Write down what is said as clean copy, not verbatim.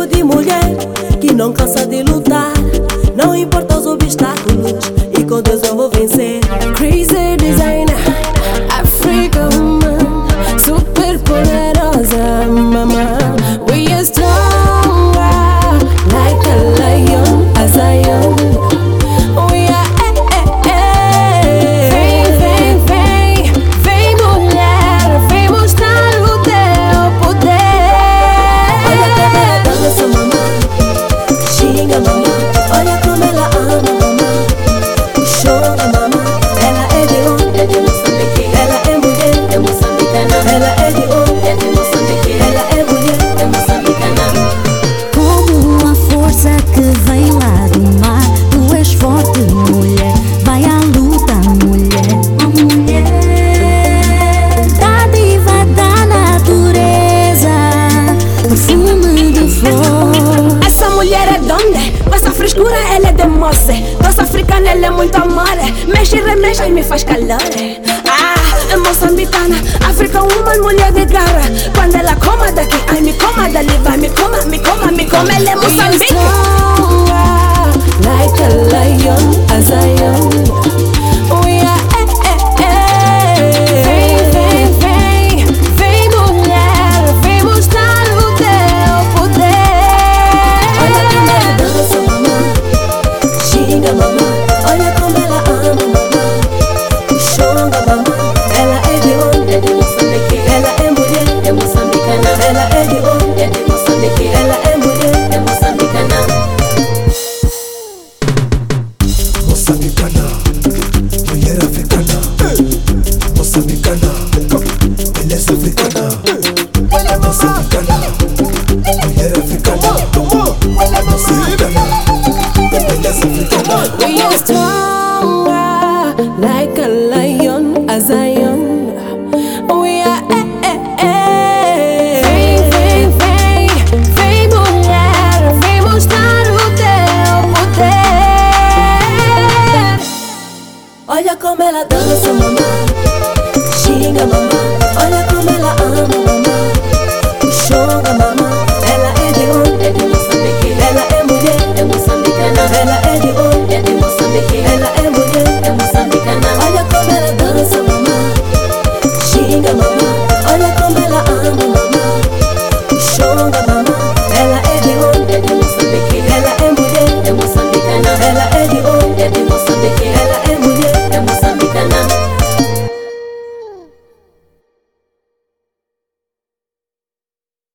tipo de mulher que não cansa de lutar, não importa os obstáculos, e com Deus eu vou vencer. Crazy designer, Africa woman, super poderosa, mama. We are stronger, like a lion, a Zion. We are Vem, vem, vem, vem mulher, vem mostrar o teu poder. Olha como ela dança, mamãe, xinga, mamãe. Olha como ela ama, mamãe, chora, mamãe. Ela é de onde? É de Moçambique. Ela é mulher, é moçambicana. Ela é de onde? É de Moçambique. Ela é mulher, é moçambicana. Como uma força que vem lá do mar, tu és forte, mulher. Vai à luta, mulher. A mulher, dádiva da natureza, perfume de flor. Essa mulher é de onde? Com essa frescura ela é de moça. Doce africana, ela é muito amor. Mexe e remexe e me faz calor. É moçambicana, Africa woman, mulher de garra. Quando ela coma daqui, ai me coma dali. Vai, me coma, me coma, me coma. Ela é Moçambique. Like a lion, a Zion. We are Vem, vem, vem, vem mulher, vem mostrar o teu poder. Olha como ela dança, mamãe, xinga, mamãe. Olha como ela ama, mamãe, chora, mamãe. Ela é de onde? É de Moçambique. Ela é mulher, é moçambicana. Ela é de onde? É de Moçambique. Ela é mulher, é moçambicana. Moçambicana, mulher africana. Moçambicana, beleza africana. Moçambicana, mulher africana. Moçambicana, beleza africana.